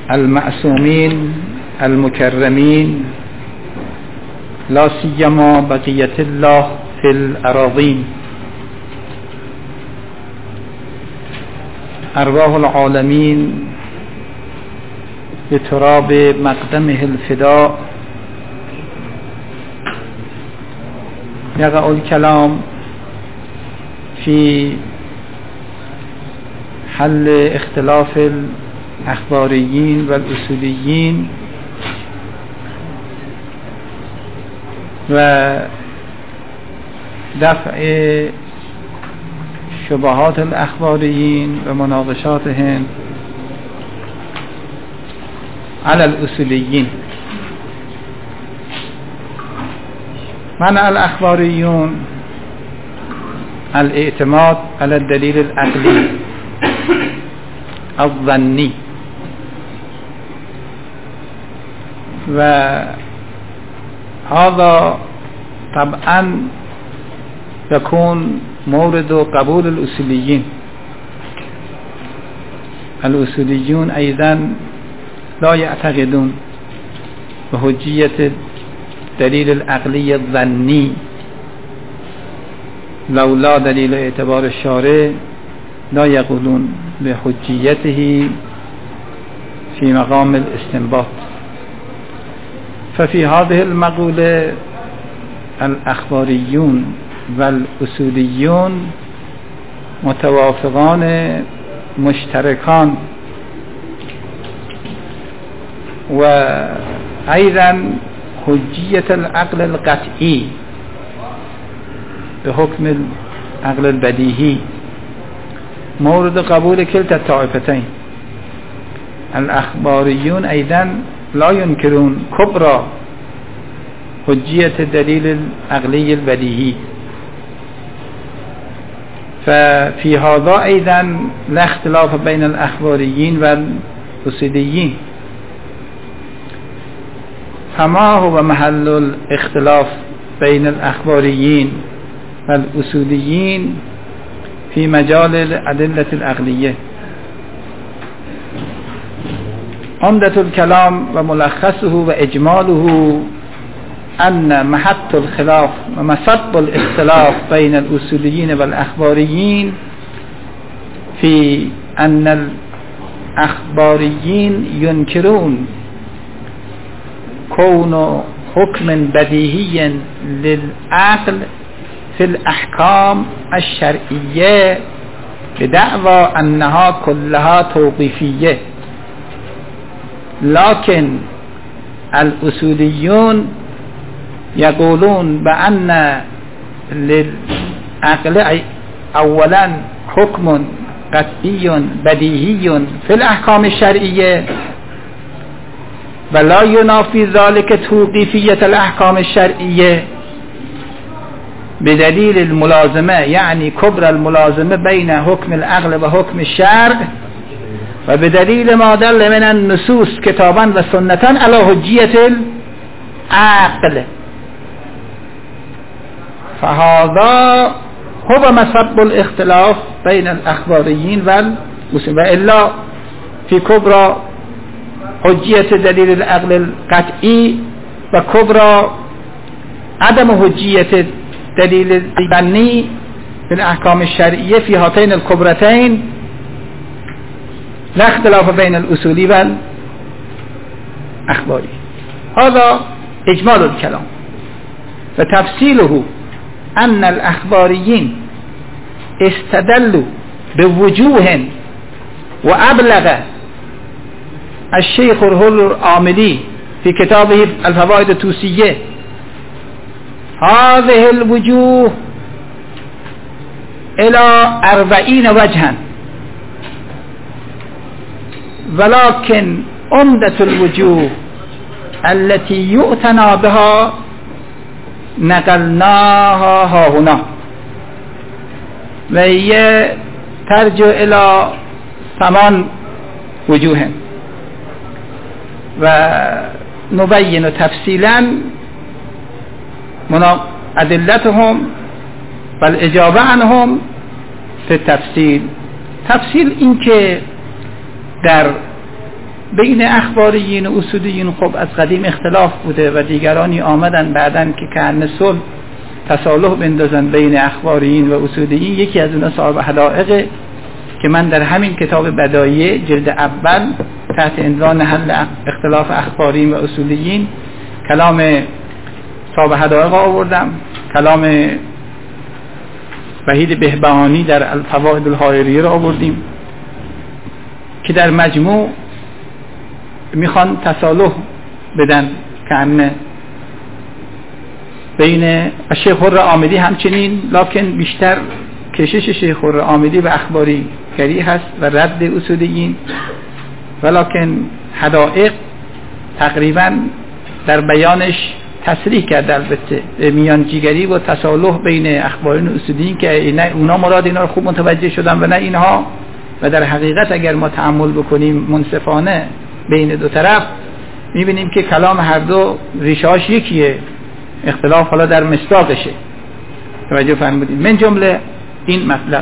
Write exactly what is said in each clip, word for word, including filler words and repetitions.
المعصومين المكرمين لا سيما بقية الله في الأراضين، أرواح العالمين بتراب مقدمه الفداء. يقع الكلام في حل اختلاف الأخباريين والأصوليين ودفع شبهات الأخباريين ومناقشاتهم على الأصوليين. معنى الأخباريون الاعتماد على الدليل العقلي الظني، وهذا طبعا يكون مورد قبول الأصوليين. الأصوليون أيضا لا يعتقدون بحجية الدليل العقلي الظني، لولا دليل اعتبار الشارع لا يقولون بحجيته في مقام الاستنباط. ففي هذه المقولة الأخباريون والأصوليون متوافقان مشتركان، وأيضا حجية العقل القطعي بحكم العقل البديهي مورد قبول كلتا الطائفتين. الأخباريون أيضا لا ينكرون كبرى حجية الدليل العقلي البديهي، ففي هذا أيضا لا اختلاف بين الأخباريين والأصوليين. فما هو محل الاختلاف بين الأخباريين والأصوليين في مجال الأدلة العقلية؟ عمدة الكلام وملخصه وإجماله أن محط الخلاف ومصب الاختلاف بين الأصوليين والأخباريين في أن الأخباريين ينكرون كون حكم بديهي للعقل في الأحكام الشرعية بدعوى أنها كلها توقيفية، لكن الأصوليون يقولون بأن للعقل أولا حكم قطعي بديهي في الأحكام الشرعية، ولا ينافي ذلك توقيفية الأحكام الشرعية بدليل الملازمة، يعني كبرى الملازمة بين حكم العقل وحكم الشرع، وبدليل ما دل من النصوص كتابا وسنة على حجية العقل. فهذا هو مصب الاختلاف بين الأخباريين والأصوليين، وإلا في كبرى حجية دليل العقل القطعي وكبرى عدم حجية دليل الظني في الأحكام الشرعية، في هاتين الكبرتين لا اختلاف بين الأصولي والأخباري. هذا إجمال الكلام. فتفصيله أن الأخباريين استدلوا بوجوه وأبلغ الشيخ الهل العاملي في كتابه الفوائد التوسية هذه الوجوه إلى أربعين وجها، ولكن عمدة الوجوه التي يؤتنى بها نقلناها ها هنا، وهي ترجع إلى ثمان وجوه، ونبين تفصيلا أدلتهم والإجابة عنهم في التفصيل. تفصيل این که در بین اخباریین و اصولیین خب از قدیم اختلاف بوده و دیگرانی آمدن بعدن که کهنه صلح تصالح بندازن بین اخباریین و اصولیین. یکی از اونها صاحب حدائق که من در همین کتاب بدایع جلد اول تحت عنوان حل اختلاف اخباریین و اصولیین کلام صاحب حدائق آوردم، کلام وحید بهبهانی در الفوائد الحائریه را آوردیم که در مجموع میخوان تصالح بدن که بین شیخ حر عامدی همچنین، لکن بیشتر کشش شیخ حر عامدی و اخباری گری هست و رد اصولیین، ولکن حدائق تقریبا در بیانش تصریح کرده البته میانجیگری و تصالح بین اخبارین و اصولیین که نه اونا مراد اینا رو خوب متوجه شدن و نه اینها، و در حقیقت اگر ما تأمل بکنیم منصفانه بین دو طرف میبینیم که کلام هر دو ریشه‌اش یکیه، اختلاف حالا در مصداقشه. توجه فرمودید؟ من جمله این مطلب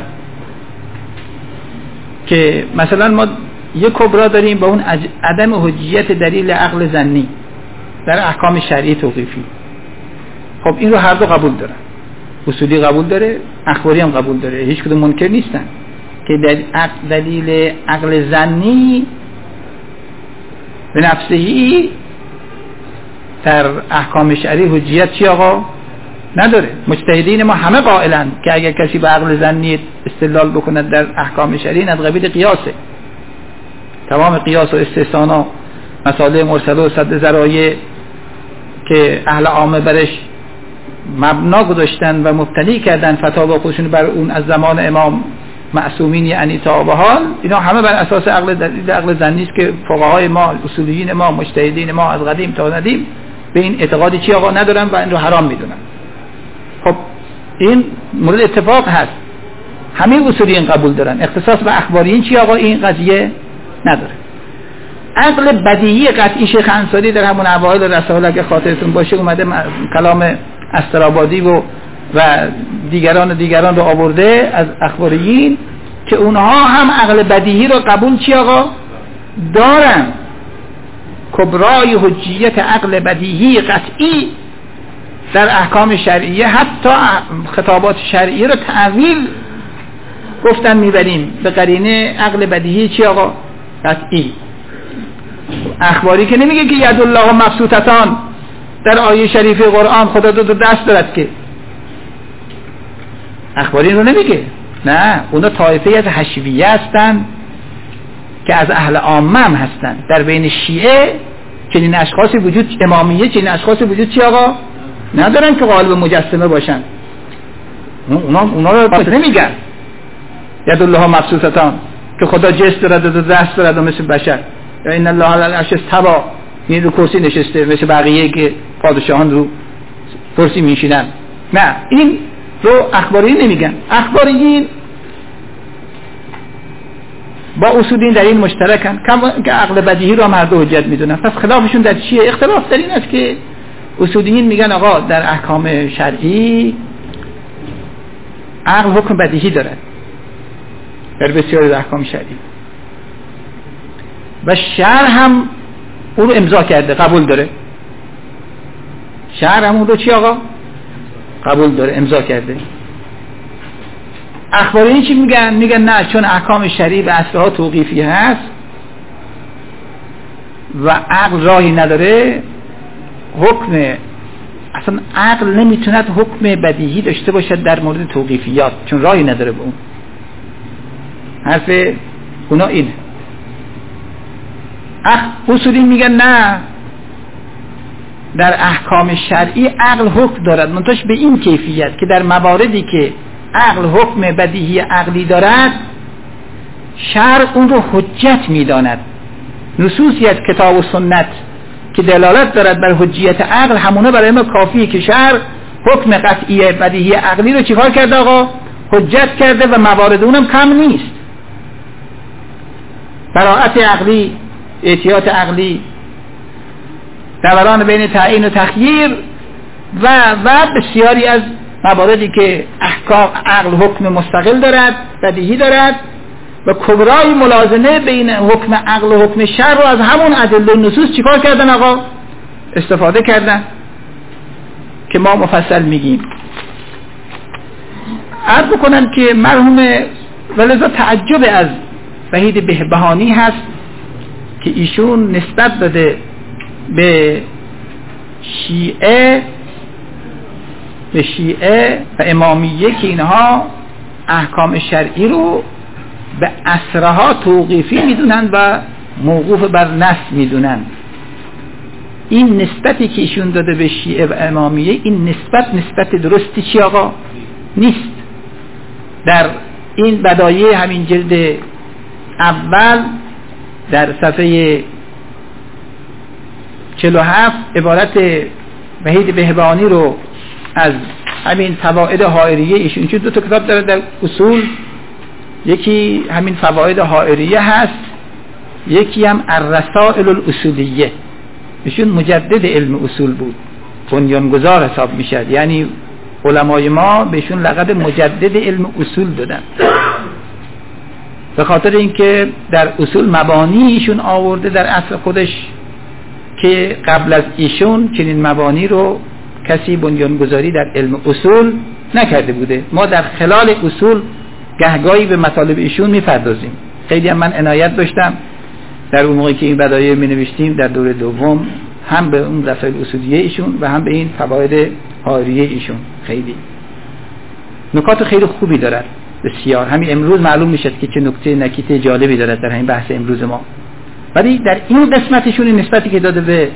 که مثلا ما یک کبرا داریم با اون عدم حجیت دلیل عقل ظنی در احکام شرعی توقیفی. خب این رو هر دو قبول دارن، اصولی قبول داره، اخباری هم قبول داره، هیچ کدوم منکر نیستن که دلیل عقل ظنی به نفسهی در احکام شرعی حجیت چی آقا نداره. مجتهدین ما همه قائلن که اگر کسی به عقل ظنی استدلال بکنه در احکام شرعی از قبیل قیاسه. تمام قیاس و استثنا، مسائل مرسله و سد ذرایع که اهل عامه برش مبنا گذاشتن و مبتنی کردن فتاوا خودشون بر اون از زمان امام معصومین یعنی تا به حال، اینا همه بر اساس عقل دلیل عقل ظنی است که فقهای ما، اصولیین ما، مجتهدین ما از قدیم تا ندیم به این اعتقادی چی آقا ندارن و این رو حرام میدونن. خب این مورد اتفاق هست، همه اصولیین قبول دارن، اختصاص به اخباریین چی آقا این قضیه نداره. عقل بدیهی قطعی شیخ انصاری در همون اوایل رساله اگه خاطرتون باشه اومده کلام استرابادی و و دیگران و دیگران رو آورده از اخباریین که اونها هم عقل بدیهی رو قبول چی آقا دارن. کبرای حجیت عقل بدیهی قطعی در احکام شرعیه، حتی خطابات شرعیه رو تعویل گفتن میبریم به قرینه عقل بدیهی چی آقا قطعی. اخباری که نمیگه که ید الله مبسوطتان در آیه شریف قرآن خدا دو, دو دست دارد، که اخباری رو نمیگه، نه اونا طایفه از حشویه هستن که از اهل عامه هم هستن. در بین شیعه چنین اشخاصی وجود، امامیه چنین اشخاصی وجود چی آقا ندارن که قالب مجسمه باشن. اونا اونا رو نمیگن ید الله مبسوطتان که خدا جسم دارد و دو دست دارد و مثل بشر، یا این الله علی العرش استوى، این رو کرسی نشسته مثل بقیه که پادشاهان رو کرسی میشینن. نه این رو اخباریین نمیگن. اخباریین با اصولین در این مشترکن که عقل بدیهی رو هم هر دو حجت میدونن. پس خلافشون در چیه؟ اختلاف در این است که اصولین میگن آقا در احکام شرعی عقل حکم بدیهی دارد در بسیاری از احکام شرعی و شرع هم اون رو امضا کرده، قبول داره. شرع هم اون رو چی آقا قبول داره، امضا کرده. اخبارین چی میگن؟ میگن نه، چون احکام شرعی به اصلها توقیفی هست و عقل راهی نداره، حکم اصلا عقل نمیتوند حکم بدیهی داشته باشد در مورد توقیفیات، چون راهی نداره به اون. حرف اونا اینه. اصولین میگن نه، در احکام شرعی عقل حکم دارد، منتهاش به این کیفیت که در مواردی که عقل حکم بدیهی عقلی دارد شرع اون رو حجت میداند. نصوصی از کتاب و سنت که دلالت دارد بر حجیت عقل همونه برای ما کافیه که شرع حکم قطعی بدیهی عقلی رو چیکار کرده آقا؟ حجت کرده و موارد اونم کم نیست. براءت عقلی، احتیاط عقلی، دوران بین تعیین و تخییر و و بسیاری از مواردی که احکام عقل حکم مستقل دارد، بدیهی دارد و کبرای ملازمه بین حکم عقل و حکم شرع رو از همون ادله نصوص چیکار کردن آقا؟ استفاده کردن که ما مفصل میگیم. عرض بکنم که مرحوم ولذا تعجب از وحید بهبهانی هست که ایشون نسبت داده به شیعه به شیعه و امامیه که اینها احکام شرعی رو به اسرها توقیفی میدونن و موقوف بر نص میدونن. این نسبتی که ایشون داده به شیعه و امامیه، این نسبت نسبت درستی چی آقا؟ نیست. در این بدایع همین جلد اول در صفحه چهل و هفت عبارت وحید بهبهانی رو از همین فواید حائریه ایشون، چون دو تا کتاب داره در اصول، یکی همین فواید حائریه هست، یکی هم الرسائل الاصولیه. ایشون مجدد علم اصول بود، بنیانگذار حساب میشد، یعنی علمای ما بهشون لقب مجدد علم اصول دادن به خاطر اینکه در اصول مبانی ایشون آورده در اصل خودش که قبل از ایشون چنین مبانی رو کسی بنیانگذاری در علم اصول نکرده بوده. ما در خلال اصول گهگاهی به مطالب ایشون میپردازیم. خیلی هم من عنایت داشتم در اون موقعی که این بدایع می نوشتیم در دوره دوم، هم به اون رسائل اصولیه ایشون و هم به این فواید حائریه ایشون. خیلی نکات خیلی خوبی دارد، بسیار. همین امروز معلوم میشه که چه نکته نکته جالبی دارد در همین بحث امروز ما. ولی در این قسمتشون نسبتی که داده به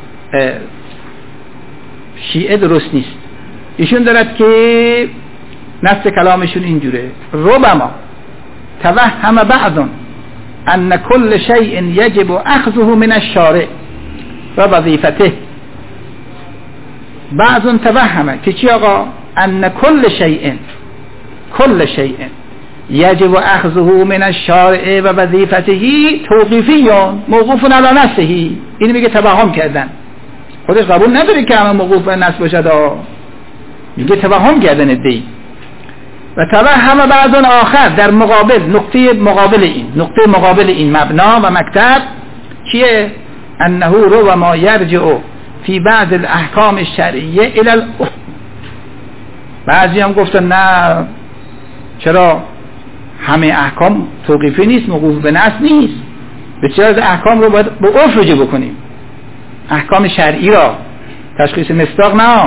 شیعه درست نیست. ایشون دارد که نص کلامشون اینجوره: ربما توهم بعض ان كل شيء يجب اخذه من الشارع و وظیفته. بعض توهم که چی آقا؟ ان كل شيء كل شيء يجب اخذه من الشارع و وظیفته توقیفی موقوف علی نصه. اینو میگه توهم کردن، خودش قبول نداره که همه موقوف بر نص باشد، میگه توهم کردن ادعی. و توهم بعض آخر در مقابل، نقطه مقابل این نقطه مقابل این مبنا و مکتب چیه؟ انه رو ما یرجع فی بعض الاحکام الشرعیه الی الاخر. بعضی هم گفتن نه، چرا همه احکام توقیفی نیست، موقوف به نص نیست، بسیار از احکام رو باید به عرف رجوع بکنیم. احکام شرعی را، تشخیص مصداق نه،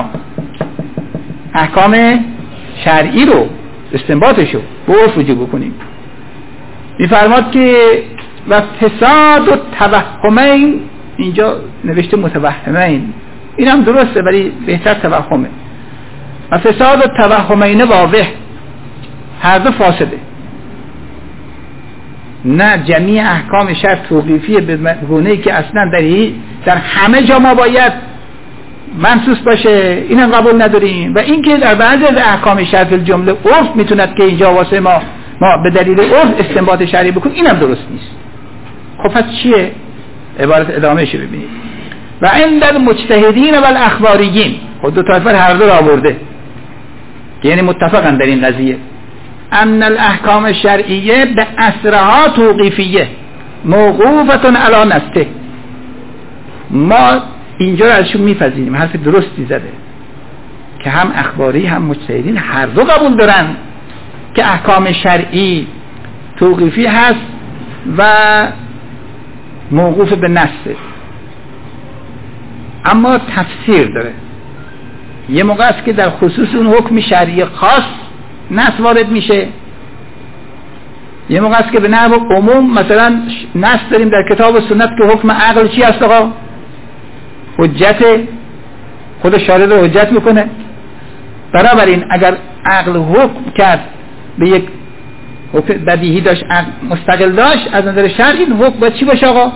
احکام شرعی رو استنباطشو به عرف رجوع بکنیم. میفرماد که و فساد و توهمین، اینجا نوشته متوهمین، این هم درسته ولی بهتر توهمه. و فساد و توهمین واضح، هر دو فاسده. نه جمیع احکام شرع توقیفیه به گونه‌ای که اصلا در در همه جا ما باید منصوص باشه، اینم قبول نداریم. و اینکه در بعضی از احکام شرع فی الجمله عرف میتوند که اینجا واسه ما ما به دلیل عرف استنباط شرعی بکنیم، اینم درست نیست. خب پس چیه؟ عبارت ادامهش رو ببینید: و عند المجتهدین و الاخباریین، خود دو طایفه هر دو را آورده که یعنی متفقن در این قضیه، ان الاحکام الشرعیه به اسرها توقیفیه موقوفتون علی نصه. ما اینجا رو ازشون میپذیریم، حرف درستی زده که هم اخباری هم مجتهدین هر دو قبول دارن که احکام شرعی توقیفی هست و موقوف به نصه. اما تفسیر داره. یه موقع است که در خصوص اون حکم شرعی خاص نص وارد میشه، یه موقع است که به نحو عموم مثلا نص داریم در کتاب و سنت که حکم عقل چی است آقا؟ حجت، خود شارع رو حجت میکنه. بنابراین اگر عقل حکم کرد به یک حکم بدیهی داشت، مستقل داشت، از نظر شرعی این حکم باید چی باشه آقا؟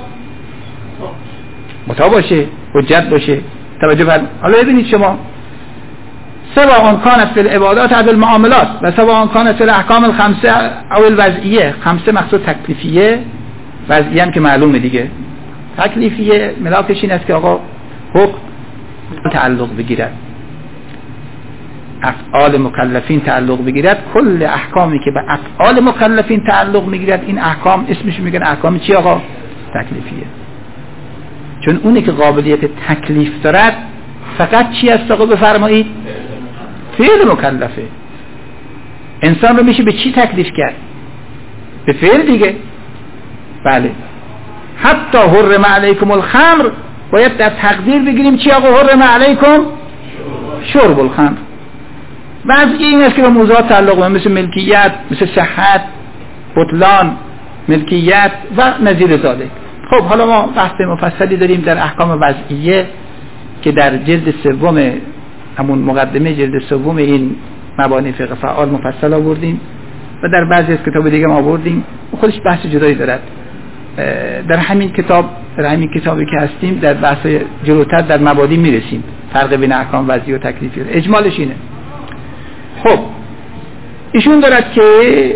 مطابق باشه، حجت باشه. توجه فرمایید. حالا ببینید شما، سواء کانت فی العبادات او المعاملات و سواء کانت فی الاحکام الخمسه او الوضعیه. خمسه مقصود تکلیفیه، وضعیه هم که معلومه دیگه. تکلیفیه ملاکش این است که آقا حکم تعلق بگیرد. افعال مکلفین تعلق بگیرد، کل احکامی که به افعال مکلفین تعلق میگیرد این احکام اسمش میگن احکام چی آقا؟ تکلیفیه. چون اونی که قابلیت تکلیف دارد فقط چی است آقا بفرمایید؟ فعل مکلفه. انسان رو میشه به چی تکلیف کرد؟ به فعل دیگه. بله. حتی حرم علیکم الخمر باید در تقدیر بگیریم چی آقا حرم علیکم؟ شرب الخمر. بعضی این است که به موضوعات تعلق دارد، مثل ملکیت، مثل صحت، بطلان، ملکیت و نظیر ذالک. خب حالا ما بحث مفصلی داریم در احکام وضعیه که در جلد سوم، همون مقدمه جلد سوم این مبانی فقه فعال مفصل آوردیم و در بعضی از کتاب دیگه ما آوردیم، خودش بحث جدایی دارد. در همین کتاب در همین کتابی که هستیم در بحث جلوتر در مبادی میرسیم، فرق بین احکام وضعی و تکلیفی. اجمالش اینه. خب ایشون دارد که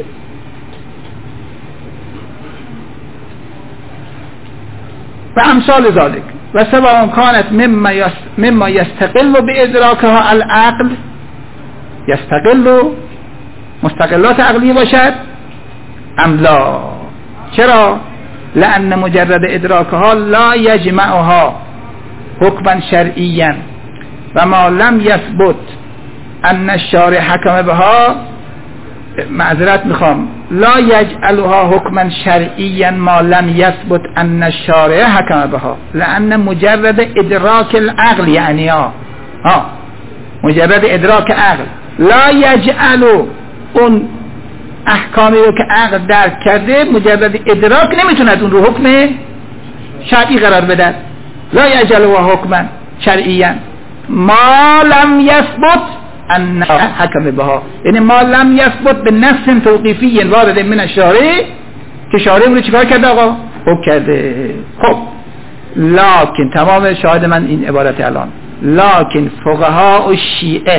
و امثال ذالک و سواء کانت مما مما یستقل به ادراکها العقل، یستقل مستقلات عقلی باشد ام لا. چرا؟ لأن مجرد ادراکها لا یجمعها حکما شرعیا و ما لم یثبت ان الشارع حکم بها، معذرت میخوام، لا یجعلها حکما شرعیا ما لم یثبت ان الشارع حکم بها، لأن مجرد ادراک العقل یعنی ها ها مجرد ادراک عقل لا یجعل اون احکامی رو که عقل درک کرده، مجرد ادراک نمیتوند اون رو حکم شرعی قرار بده. لا یجعلها حکما شرعیا ما لم یثبت ان حکم بها، یعنی ما لم یثبت به نص توقیفی وارد من الشارع که شارع رو چیکار کرده آقا؟ حکم کرده. خب لکن تمام شاهد من این عبارت الان، لکن فقها و شیعه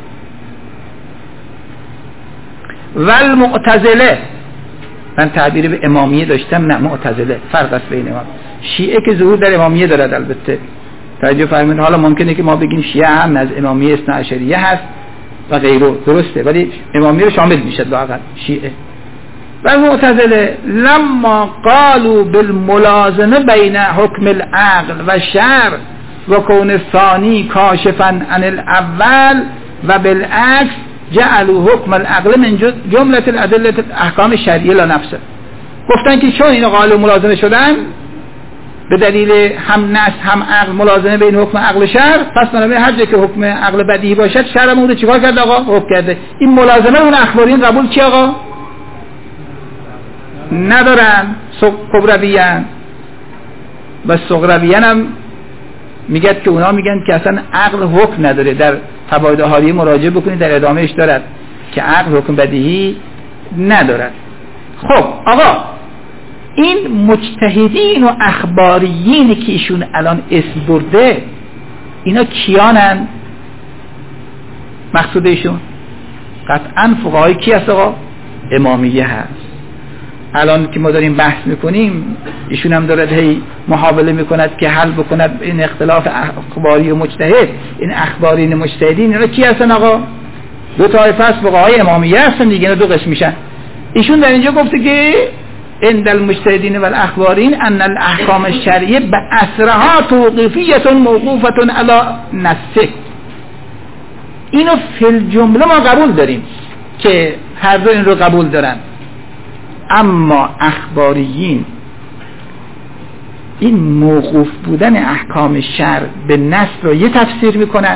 و المعتزله، من تعبیر به امامیه داشتم، نه معتزله، فرق است بین ما. شیعه که ظهور در امامیه دارد البته، توجه فرمایید. حالا ممکنه که ما بگیم شیعه هم از امامیه اثنا عشریه هست و غیره، درسته، ولی امامیه رو شامل میشه لااقل شیعه. و معتزله لما قالوا بالملازمه بین حکم العقل و شرع و کون ثانی کاشفا عن الاول و بالعکس جعلوا حکم العقل من جمله الادله احکام شرعیه لا نفسه. گفتن که چون اینا قائل ملازمه شدن به دلیل هم نص هم عقل، ملازمه بین حکم عقل و شرع، پس بنابراین هر جا که حکم عقل بدیهی باشد شرع مورد چیکار کرد آقا؟ حکم کرده. این ملازمه اون اخبارین قبول چی آقا؟ ندارن. کبرویان و صغرویان هم میگن که اونا میگن که اصلا عقل حکم نداره. در فواید حالیه مراجعه بکنید، در ادامهش دارد که عقل حکم بدیهی ندارد. خب آقا این مجتهدین و اخباریین که ایشون الان اسم برده اینا کیانن؟ مقصود ایشون قطعا فقهای کی هست آقا؟ امامیه هست. الان که ما داریم بحث میکنیم ایشون هم دارد هی محاوله میکند که حل بکند این اختلاف اخباری و مجتهد. این اخبارین مجتهدین اینا کی هستن آقا؟ دو طایفه از فقهای امامیه هستن دیگه، اینا دو قسم میشن. ایشون در اینجا گفته که عند المجتهدین و الاخبارین ان الاحکام الشرعیه بأسرها توقیفیه موقوفه علی نص. اینو فی الجمله ما قبول داریم که هر دو این رو قبول دارن، اما اخباریین این موقوف بودن احکام شرع به نص رو یه تفسیر میکنن،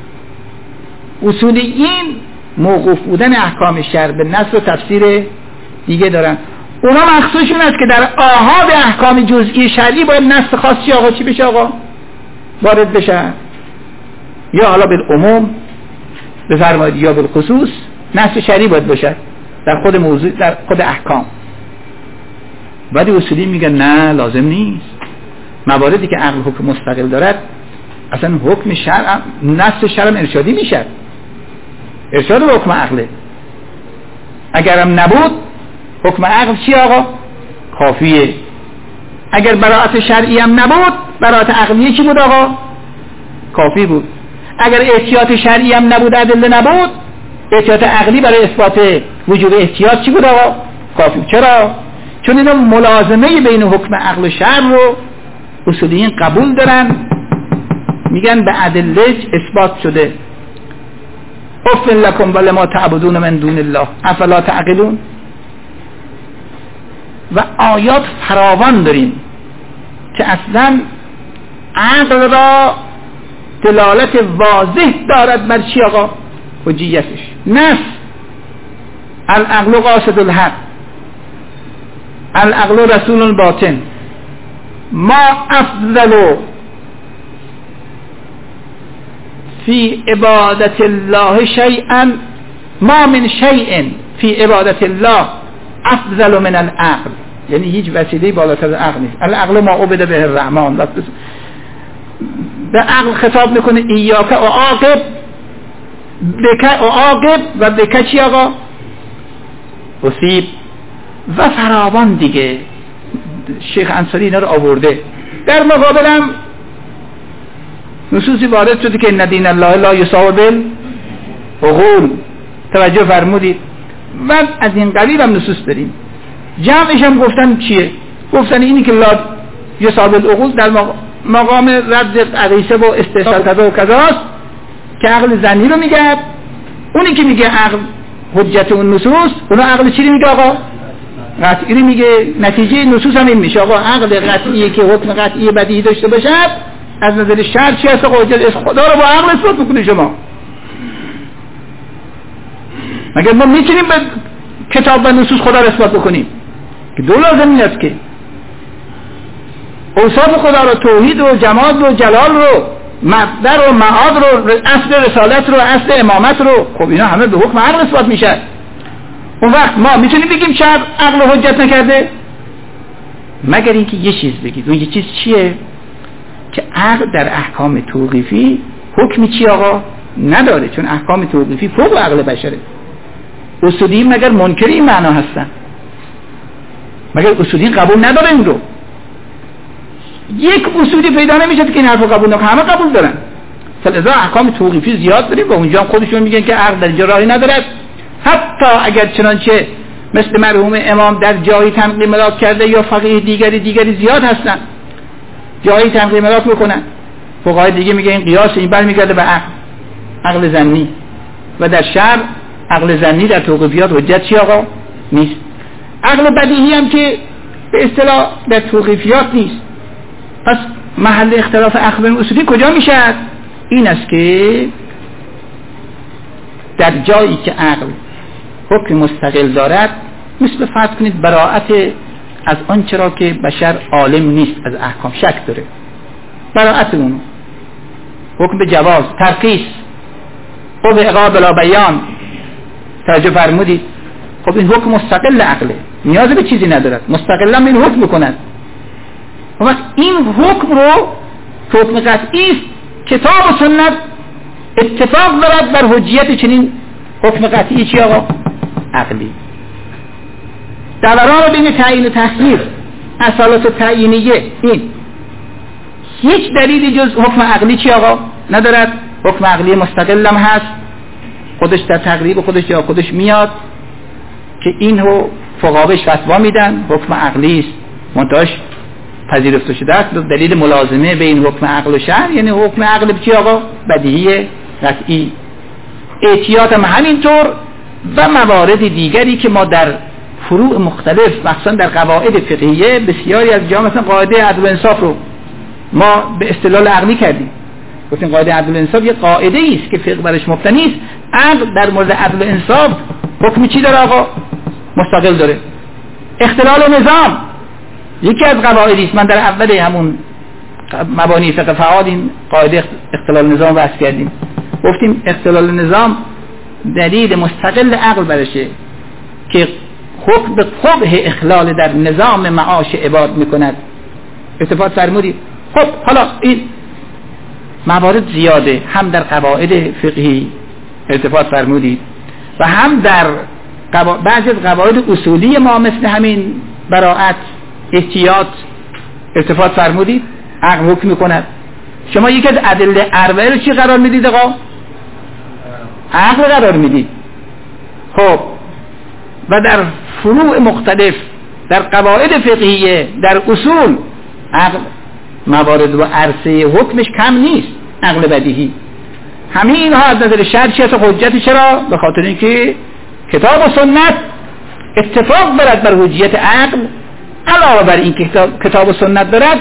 اصولیین موقوف بودن احکام شرع به نص رو تفسیر دیگه دارن. اونا مخصوصشون است که در آحاد احکام جزئی شرعی باید نص خاص چی آقا چی بشه آقا؟ وارد بشه، یا حالا بالعموم بفرمایید یا بالخصوص نص شرعی باید باشه در خود موضوع، در خود احکام. ولی اصولی میگن نه لازم نیست. مواردی که عقل حکم مستقل دارد اصلا حکم شرع نص شرع ارشادی میشه، ارشاد به حکم عقله. اگرم نبود حکم عقل چی آقا؟ کافیه. اگر براءت شرعی هم نبود براءت عقلیه چی بود آقا؟ کافی بود. اگر احتیاط شرعی هم نبود، ادله نبود، احتیاط عقلی برای اثبات وجوب احتیاط چی بود آقا؟ کافی. چرا؟ چون اینا ملازمه بین حکم عقل و شرع رو اصولیین قبول دارن، میگن به ادله اثبات شده. افل لکم ولما تعبدون من دون الله افلا تعقلون. و آیات فراوان داریم که اصلا عقل را دلالت واضح دارد بر چی آقا؟ حجیتش. نص العقل قاصد الحق، العقل رسول باطن، ما افضل فی عبادت الله شیئا، ما من شیء فی عبادت الله افضل من العقل. یعنی هیچ وسیله بالاتر از عقل نیست. العقل ما عبد به الرحمن. به عقل خطاب میکنه ایاک و عاقب بک و عاقب و بک چی آقا؟ اصیب. و فراوان دیگه شیخ انصاری اینا رو آورده. در مقابل هم نصوصی وارد شده که ان دین الله لا یساوی بالعقول. توجه فرمودید؟ و از این قبیل هم نصوص داریم. جمعش هم گفتن چیه؟ گفتن اینی که لا یساوی بالعقول در مقام رد عقیسه و استحسان کذا و کذاست که عقل ظنی رو میگه. اونی که میگه عقل حجت اون نصوص، اونا عقل چی رو میگه آقا؟ قطعی رو میگه. نتیجه نصوص هم این میشه آقا عقل قطعیه که حکم قطعی بدیهی داشته باشد از نظر شرع چی هست؟ قاعده خدا رو با عقل اثبات بکنید شما. مگر ما میتونیم به کتاب و نصوص خدا رو اثبات بکنیم؟ که دو لازم این است که اوصاف خدا رو، توحید و جمال و جلال رو، مقدر و معاد رو، اصل رسالت رو، اصل امامت رو، خب اینا همه به حکم عقل اثبات میشه. اون وقت ما میتونیم بگیم شرع عقل حجت نکرده؟ مگر اینکه یه چیز بگید. اون یه چیز چیه؟ که عقل در احکام توقیفی حکمی چی آقا؟ نداره، چون احکام توقیفی فوق عقل بشره. اصولی مگر منکر این معنا هستن؟ مگر اصولی قبول نداره این رو؟ یک اصولی پیدا نمیشه که این حرف رو قبول نکنه. همه قبول دارن. فلذا احکام توقیفی زیاد داریم و اونجا هم خودشون میگن که عقل در اینجا راهی ندارد. حتی اگر چنانچه مثل مرحوم امام در جایی تنقیح ملاک کرده یا فقیه دیگری دیگری زیاد هستن جایی تنقیح ملاک میکنن، فقهای دیگه میگه این قیاس، این برمیگرده به عقل، عقل ظنی. و در شرع عقل ظنی در توقیفیات حجت چی آقا؟ نیست. عقل بدیهی هم که به اصطلاح در توقیفیات نیست. پس محل اختلاف عقل و اصولی کجا میشه؟ این است که در جایی که عقل حکم مستقل دارد، مثل فرض کنید براءت از آنچه را که بشر عالم نیست از احکام شک داره، براءت اون، حکم به جواز، ترخیص، حکم عقاب بلا بیان. توجه فرمودید؟ خب این حکم مستقل عقله، نیاز به چیزی ندارد، مستقلا این حکم بکند. وقت این حکم رو حکم قطعی است، کتاب و سنت اتفاق دارد بر حجیت چنین حکم قطعی چی آقا؟ عقلی. دوران بین تعیین و تخییر، اصالت تعیینیه، این هیچ دلیلی جز حکم عقلی چی آقا؟ ندارد. حکم عقلی مستقل هم هست، خودش در تقریب خودش یا خودش میاد که اینو فقهاش فتوا میدن حکم عقلی است، منتهاش پذیرفته شده است دلیل ملازمه بین حکم عقل و شرع، یعنی حکم عقل چی آقا؟ بدیهی قطعی. احتیاط هم همینطور و موارد دیگری که ما در فروع مختلف مخصوصا در قواعد فقهیه بسیاری از جا، مثلا قاعده عدل و انصاف رو ما به استدلال عقلی کردیم، گفتیم قاعده عدل و انصاف یه قاعده ای است که فقه برش مبتنی است. عقل در مورد عدل و انصاف حکم چی داره آقا؟ مستقل داره. اختلال نظام یکی از قواعدی است. من در اول همون مبانی فقه فعال این قاعده اختلال نظام بحث کردیم، گفتیم اختلال نظام دلیل مستقل عقل برشه که حکم به قبح اخلال در نظام معاش عباد میکند. اتفاق فرمودید؟ خب حالا این موارد زیاده، هم در قواعد فقهی اتفاق فرمودید و هم در قوا... بعضی از قواعد اصولی ما مثل همین براءت، احتیاط اتفاق فرمودید. عقل حکم میکند شما یکی از ادله اربعه رو چی قرار میدید آقا؟ عقل قرار میدید. خب و در فروع مختلف، در قواعد فقهیه، در اصول، عقل موارد و عرصه حکمش کم نیست. عقل بدیهی همه اینها از نظر شرعیت و حجت. چرا؟ به خاطر اینکه کتاب و سنت اتفاق برد بر حجیت عقل. علاوه بر این که کتاب و سنت دارد،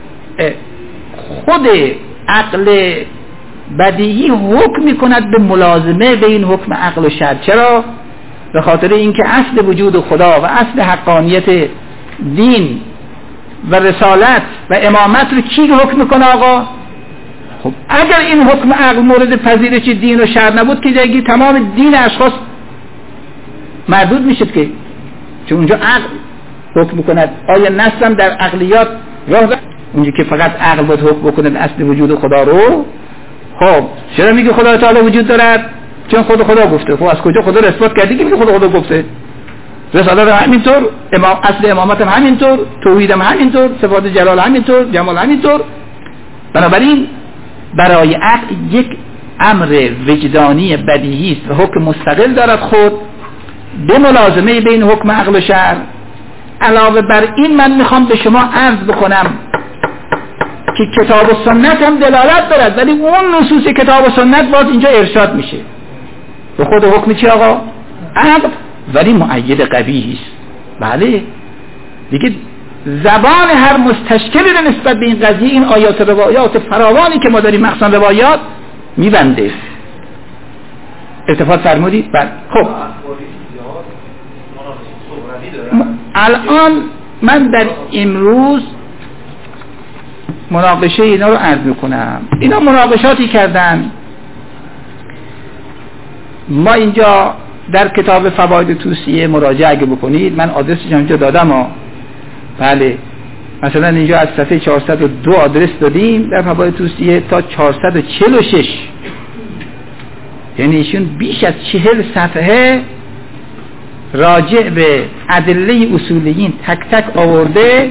خود عقل بدیهی حکم میکند به ملازمه بین حکم عقل و شرع. چرا؟ به خاطر اینکه اصل وجود خدا و اصل حقانیت دین و رسالت و امامت رو کی حکم میکنه آقا؟ خب اگر این حکم عقل مورد پذیرش دین و شرع نبود که دیگه تمام دین اشخاص مردود میشد، که چون اونجا عقل حکم میکند. آیا نصم در عقلیات راه دارد؟ اونجا که فقط عقل باید حکم بکند اصل وجود خدا رو. خب چرا میگه خدا تعالی وجود دارد؟ چون خود خدا گفته. خب از کجا خدا رو اثبات کردی که میگه خدا خدا گفته؟ رسالت هم همینطور، امام اصل امامت هم همینطور، توحید هم همینطور، صفات جلال همینطور، جمال همینطور. بنابراین برای عقل یک امر وجدانی بدیهی است و حکم مستقل دارد خود به ملازمه بین حکم عقل و شرع. علاوه بر این من میخوام به شما عرض بکنم که کتاب و سنت هم دلالت دارد، ولی اون نصوص کتاب و سنت باز اینجا ارشاد میشه به خود حکم چی آقا؟ عقل، ولی مؤید قوی است. بله دیگه زبان هر مستشکلی رو نسبت به این قضیه این آیات روایات فراوانی که ما داریم مخصوصا روایات میبنده. اتفاق فرمودید؟ بله. خب الان من در امروز مناقشه اینا رو عرض میکنم. اینا مناقشاتی کردن. ما اینجا در کتاب فواید توصیه مراجعه اگه بکنید، من آدرسش اینجا دادم ها. بله مثلا اینجا از صفحه چهارصد و دو آدرس دادیم در فواید توصیه تا چهارصد و چهل و شش، یعنی ایشون بیش از چهل صفحه راجع به ادله اصولیین تک تک آورده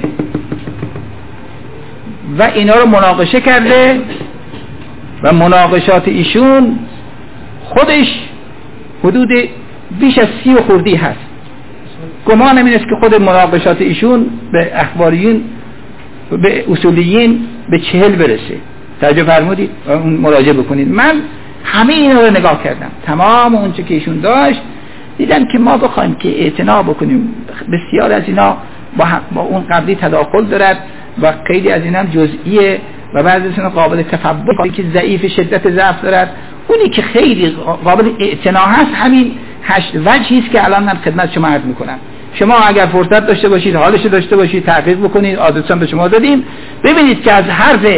و اینا رو مناقشه کرده و مناقشات ایشون خودش حدود بیش از سی و خوردی هست. گمانم این است که خود مناقشات ایشون به اخباریین به اصولیین به چهل برسه. توجه فرمودید؟ اون مراجعه بکنید. من همه اینا رو نگاه کردم، تمام اون چه که ایشون داشت. دیدم که ما بخوایم که اعتنا بکنیم بسیار از اینا با, با اون قبلی تداخل دارد و خیلی از اینا هم جزئیه و بعضی از اینا قابل تفبر که ضعیف شدت ضعف دارد. اونی که خیلی قابل اعتنا هست همین هشت وجهی است که الان من خدمت شما عرض میکنم. شما اگر فرصت داشته باشید، حالش داشته باشید، تحقیق بکنید، آدرسم به شما دادیم، ببینید که از حرف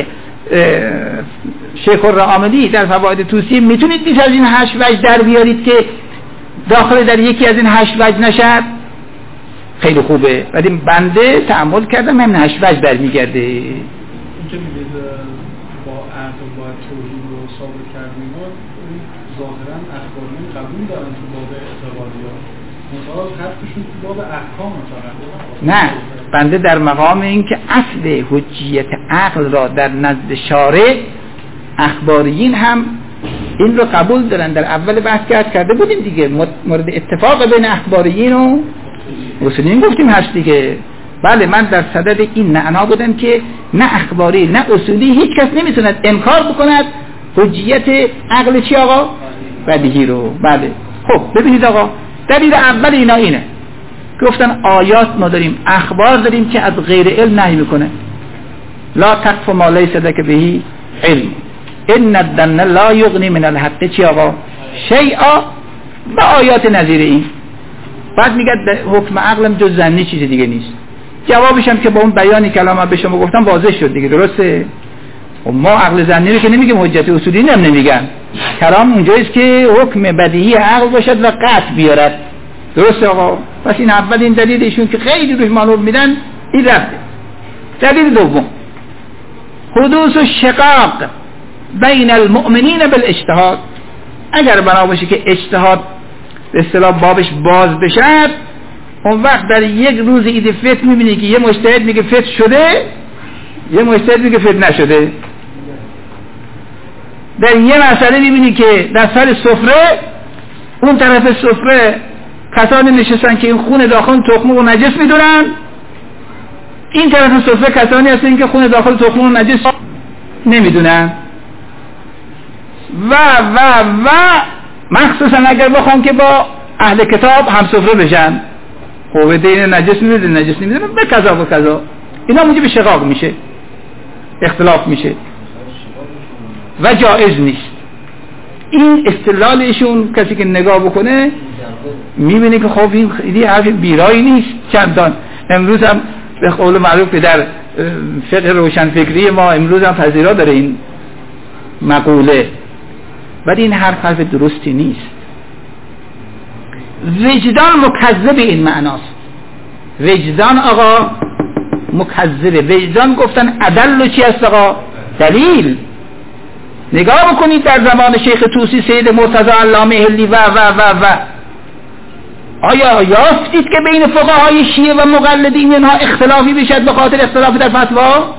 شیخ الرعاملی در فواید توصیه میتونید بیش از این هشت وجه در بیارید که داخل در یکی از این هشت وجه نشد. خیلی خوبه، ولی بنده تأمل کردم همین هشت وجه برمیگرده. این که میگید با عقل و با توحید رو ثابت کردیم و ظاهرا اخباریون قبول دارن تو باب اعتباریات، مطابق حرفشون تو باب احکام فقط. نه، بنده در مقام این که اصل حجیت عقل را در نزد شارع اخباریین هم این رو قبول دارن. در اول بحث کرده بودیم دیگه، مورد اتفاق بین اخباریین و اصولیین گفتیم هست دیگه. بله من در صدد این معنا بودم که نه اخباری نه اصولی هیچ کس نمیتوند انکار بکند حجیت عقل چی آقا؟ بدیهی رو. بله خب ببینید آقا، دلیل اول اینا اینه گفتن آیات ما داریم، اخبار داریم که از غیر علم نهی میکنه. لا تقف ما لیس لک به علم ان الظن لا یغنی من الحق چی آقا؟ شیئا. با آیات نظیر این بعد میگه حکم عقلم جز ظنی چیز دیگه نیست. جوابش هم که با اون بیانی که الان من به شما گفتم واضح شد دیگه، درسته؟ و ما عقل ظنی رو که نمیگیم، حجت اصولی هم نمیگن. کلام اونجاییست که حکم بدیهی عقل باشد و قطع بیارد. درسته آقا؟ پس این اول این دلیل ایشون که خیلی روش معلوم میدن این رفته. دلیل دوم حدوث شقاق بین المؤمنین بالاجتهاد. اگر بنا باشه که اجتهاد به اصطلاح بابش باز بشد، اون وقت در یک روز ایده فتح میبینی که یه مجتهد میگه فتح شده، یه مجتهد میگه فتح نشده. در یه مسئله میبینی که در سر سفره اون طرف سفره کسانی نشستن که این خون داخل تخم رو نجس میدونن، این طرف سفره کسانی هستن که خون داخل تخم رو نجس نمیدونن و و و مخصوصا اگر بخوان که با اهل کتاب هم سفره بشن، خب دین نجس میدونن نجس نمیدونن به کذا و کذا، اینا موجب شقاق میشه، اختلاف میشه و جایز نیست. این استدلالشون کسی که نگاه بکنه میبینه که خب این خیلی حرف بیرایی نیست چندان. امروز هم به قول معروف در فقه روشنفکری ما امروز هم پذیرا داره این مقوله، ولی این حرف حرف درستی نیست. وجدان مکذب این معناست. وجدان آقا مکذبه. وجدان گفتن ادل چی است آقا؟ دلیل. نگاه بکنید در زمان شیخ طوسی، سید مرتضی علامه حلی و و و و آیا یافتید که بین فقهای شیعه و مقلدین اینها اختلافی بشد به خاطر اختلاف در فتوا؟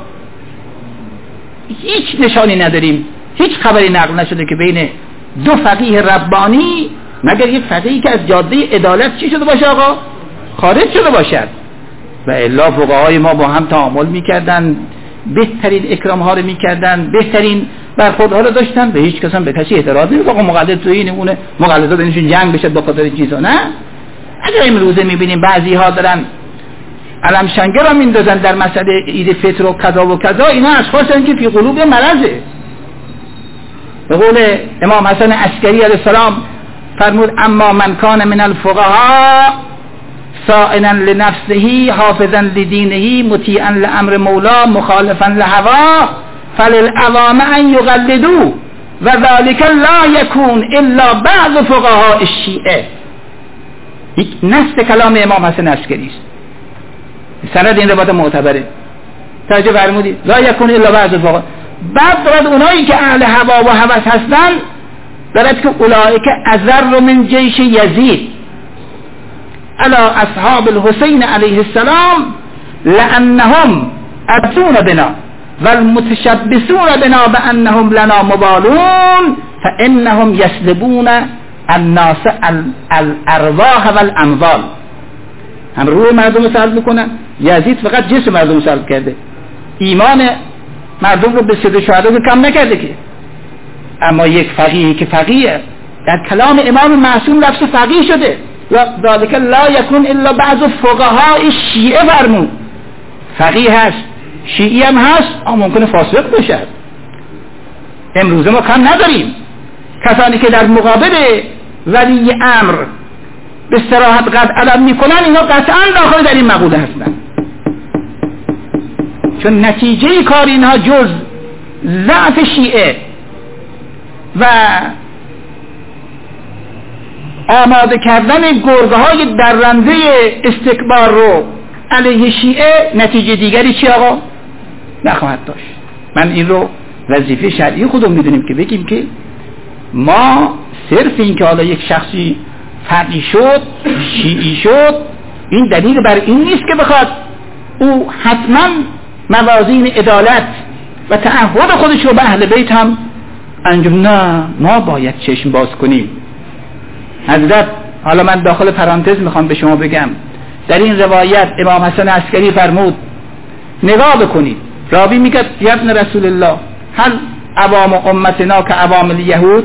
هیچ نشانی نداریم، هیچ خبری نقل نشده که بین دو فقیه ربانی مگر یک فقیهی که از جاده عدالت چی شده باشه آقا؟ خارج شده باشد. و الا فقهای ما با هم تعامل میکردن، بهترین اکرام ها رو میکردن، بهترین برخوردها رو داشتن، به هیچ کس هم به کسی اعتراض نمیشه. آقا مقلد تو اینه اونه، مقلدا بینشون جنگ بشه به خاطر چیزا. نه، اگر امروزه میبینیم بعضی ها دارن علم شنگر رو میندازن در مسئله عید فطر و کذا و کذا، اینا اشخاصن که فی قلوب مرضه. به قول امام حسن عسکری علیه السلام فرمود اما من کان من الفقهاء صائنا لنفسه حافظا لدینه مطیعا لامر مولا مخالفا لهوا فللعوام ان یقلدوا و ذلك لا یکون الا بعض فقهاء الشیعه. یک نص کلام امام حسن عسکری است، سند این روایت معتبره. توجه فرمودید؟ لا یکون الا بعض فقهاء. بعد دارد اونایی که اهل هوا و هوس هستن دارد که اولئک اضر من جیش یزید علی اصحاب الحسین علیه السلام لانهم ابسون بنا والمتشبسون بنا بانهم لنا مبالون فانهم یسلبون الناس الارواح والاموال. هم روح مردم سلب میکنن. یزید فقط جسم مردم سلب کرده، ایمان مردم رو به صد شهدا کم نکرده که. اما یک فقیه که فقیه در کلام امام معصوم لفظ فقیه شده و ذالک لا یکون الا بعض فقهای شیعه فرمود. فقیه هست، شیعی هم هست، اما ممکنه فاسق باشد. امروز ما کم نداریم کسانی که در مقابل ولی امر به صراحت قد علم میکنن، اینا قطعا داخل در این مقوله هستن، چون نتیجه کار اینها جز ضعف شیعه و آماده کردن گرگه های درنده استکبار رو علیه شیعه، نتیجه دیگری چی آقا؟ نخواهد داشت. من این رو وظیفه شرعی خودمون میدونیم که بگیم که ما صرف این که حالا یک شخصی فقیه شد، شیعی شد، این دلیل بر این نیست که بخواد او حتما موازین عدالت و تعهد خودش رو به اهل بیت هم انجام. نه، ما باید چشم باز کنیم. حضرت، حالا من داخل پرانتز میخوام به شما بگم، در این روایت امام حسن عسکری فرمود نگاه بکنید، راوی میگه یا ابن رسول الله هل عوام امتنا که عوام الیهود؟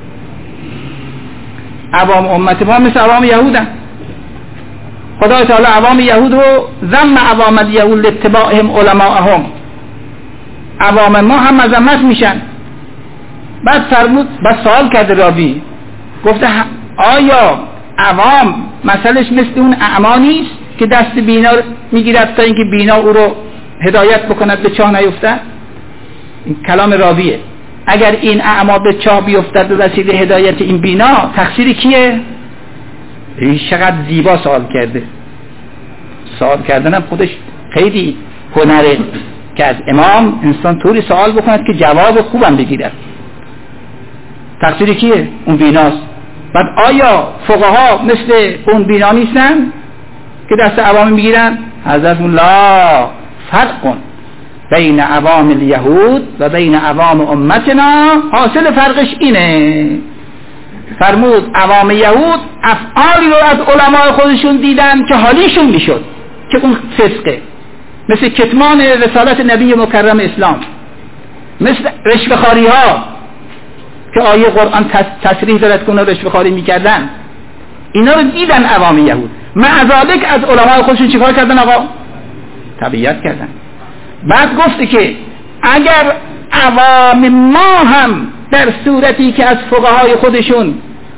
عوام امت ما مثل عوام یهودن. خدای تعالی عوام یهود رو ذم عوام الیهود لاتباعهم علماءهم، عوام ما هم مذمت میشن. بعد فرمود، بعد سوال کرده راوی، گفته آیا عوام مسئلهش مثل اون اعما نیست که دست بینا میگیرد تا اینکه بینا او رو هدایت بکند به چاه نیفتد؟ این کلام راویه. اگر این اعما به چاه بیفتد به وسیله هدایت این بینا، تقصیر کیه؟ این چقدر زیبا سوال کرده. سوال کردنم خودش خیلی هنره که از امام انسان طوری سوال بکند که جواب خوبم بگیرد. تقصیر کیه؟ اون بیناست. بعد آیا فقها مثل اون بینا نیستن که دست عوام میگیرن؟ حضرت لا فرق کن بین عوام الیهود و بین عوام امتنا، حاصل فرقش اینه. فرمود عوام یهود افعالی رو از علمای خودشون دیدن که حالیشون میشد که اون فسقه، مثل کتمان رسالت نبی مکرم اسلام، مثل رشوه‌خواری ها که آیه قرآن تصریح دارد که اونا رشوه‌خواری میکردن. اینا رو دیدن عوام یهود، معذالک از علمای خودشون چیکار کردن آقا؟ تبعیت کردن. بعد گفته که اگر عوام ما هم در صورتی که از فقهای خودشون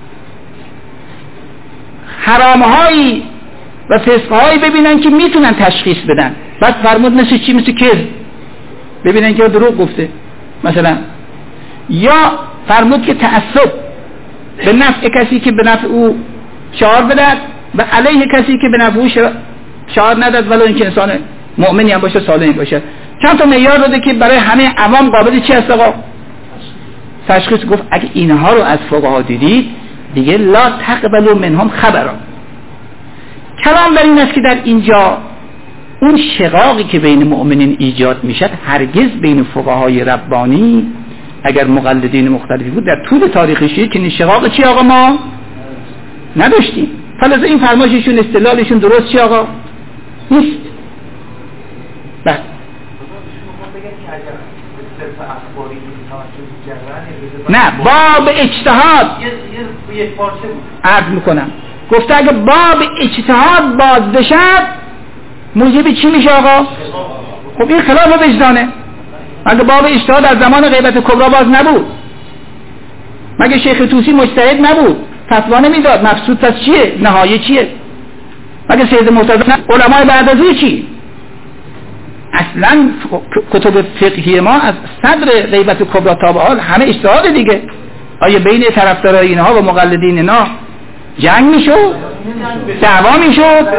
حرامهایی و فسقهایی ببینن که میتونن تشخیص بدن، بعد فرمود مثل چی؟ مثل کذب، ببینن که دروغ گفته مثلا، یا فرمود که تعصب به نفع کسی که به نفع او شعار بدد و علیه کسی که به نفع او شعار نداد، ولو اینکه انسان مؤمنی هم باشه، صالحی باشه. چند تا معیار داده که برای همه عوام قابل چی هست آقا؟ تشخیص. گفت اگه اینها رو از فقها دیدید دیگه لا تقبلوا منهم خبرا. کلام در این است که در اینجا اون شقاقی که بین مؤمنین ایجاد میشد هرگز بین فقهای ربانی اگر مقلدین مختلفی بود در طول تاریخ شیعه که این شقاق چی آقا ما نداشتیم. فلذا این فرمایششون استدلالشون درست چی آقا نیست. بله نه، باب اجتهاد عرض میکنم، گفته اگه باب اجتهاد باز بشد موجب چی میشه آقا؟ خب این خلاف وجدانه. اگه باب اجتهاد از زمان غیبت کبرا باز نبود، مگه شیخ طوسی مجتهد نبود؟ فتوا نمیداد، مقصود پس چیه؟ نهایه چیه؟ مگه سید مرتضی علمای بعد از او چی؟ اصلا کتب فقهی ما از صدر غیبت کبرا تا به حال همه اجتهاد دیگه. آیا بین طرفدارای اینها و مقلدین اینا جنگ میشد؟ دعوا میشد؟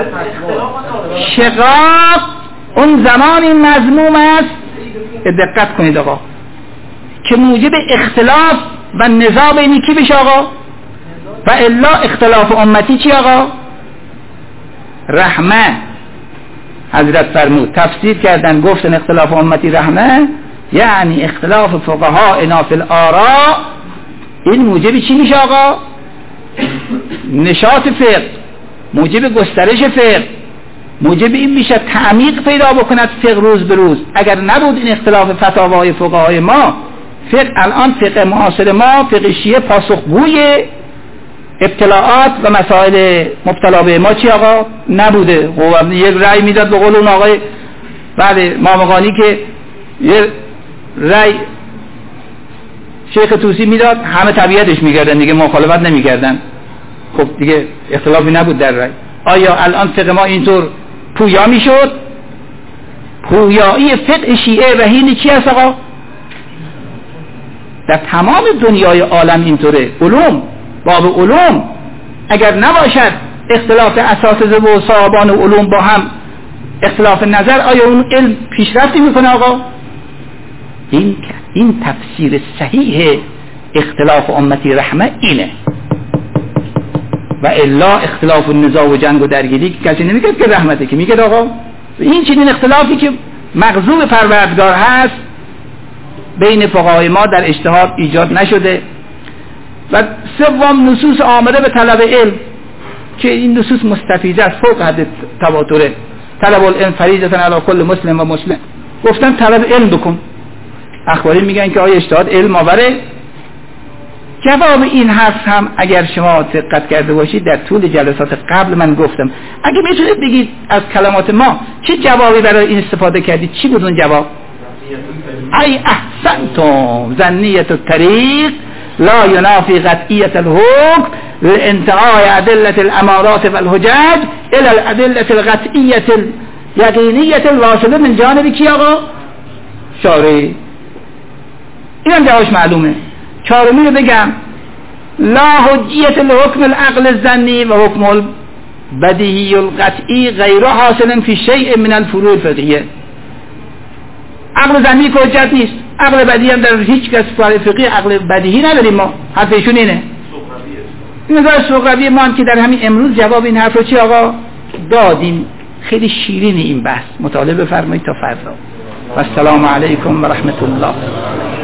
شقاق اون زمان این مذموم است، دقت کنید آقا، که موجب اختلاف و نزاع بین کی بشه آقا؟ و الا اختلاف امتی چی آقا؟ رحمه. حضرت فرمود تفسیر کردن گفتن اختلاف امتی رحمه، یعنی اختلاف فقهاء فی الآراء. این موجب چی میشه آقا؟ نشاط فقه، موجب گسترش فقه، موجب این میشه تعمیق پیدا بکند فقه روز به روز. اگر نبود این اختلاف فتاوای فقهای ما، فقه الان فقه معاصر ما، فقه شیعه پاسخگوی ابتلاعات و مسائل مبتلا به ما چی آقا؟ نبوده. خب یک رأی میداد به قول اون آقای بله مامقانی که یه رأی شیخ طوسی میداد همه تبعیتش میکردن دیگه، مخالفت نمیکردن. خب دیگه اختلافی نبود در رأی. آیا الان فقه ما اینطور پویا میشد؟ پویایی فقه شیعه رهین چی هست آقا؟ در تمام دنیای عالم اینطوره. علوم، باب علوم اگر نباشد اختلاف اساتذه و صاحبان علوم با هم اختلاف نظر، آیا اون علم پیشرفتی میکنه آقا؟ این این تفسیر صحیح اختلاف امتی رحمه اینه. و الا اختلاف و نزاع و جنگ و درگیری که کسی نمیگه که رحمته، که میگه آقا این چنین اختلافی که مغضوب پروردگار هست بین فقهای ما در اجتهاد ایجاد نشده. و سوم نصوص آمده به طلب علم که این نصوص مستفیضه است، فوق حد تواتره. طلب العلم فریضه علی کل مسلم و مسلم. گفتن طلب علم بکن. اخباری میگن که آیا اجتهاد علم آوره؟ جواب این حرف هم اگر شما دقت کرده باشید در طول جلسات قبل من گفتم. اگه میتونید بگید از کلمات ما چه جوابی برای این استفاده کردید، چی بود اون جواب؟ ای احسنتم ظنیت الطریق لا ینافی قطعیت الحکم لانتهاء ادله الامارات والحجج الى الادله القطعیه الیقینیه الواصله من جانب کی آقا؟ شارع. اینم جوابش معلومه. چهارمی رو بگم، لا حجیت الحکم العقل الظنی و حکم البدیهی القطعی غیر حاصل فی شیء من الفروع الفقهیه. عقل ظنی که حجت نیست، عقل بدیهی هم در هیچ کس فقهی عقل بدیهی نداریم ما. حرفشون اینه. این نظر سقراطی ما هم که در همین امروز جواب این حرف رو چی آقا دادیم. خیلی شیرین این بحث، مطالعه بفرمایید تا فردا. و السلام علیکم و رحمت الله.